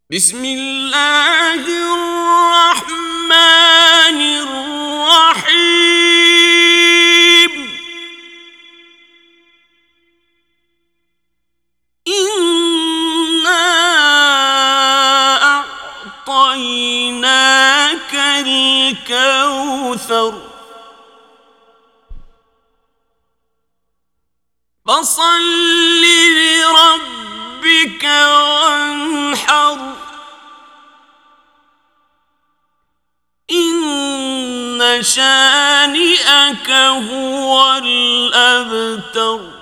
بسم الله الرحمن الرحيم. إنا أعطيناك الكوثر فصل لربك وانحر إن شانئك هو الأبتر.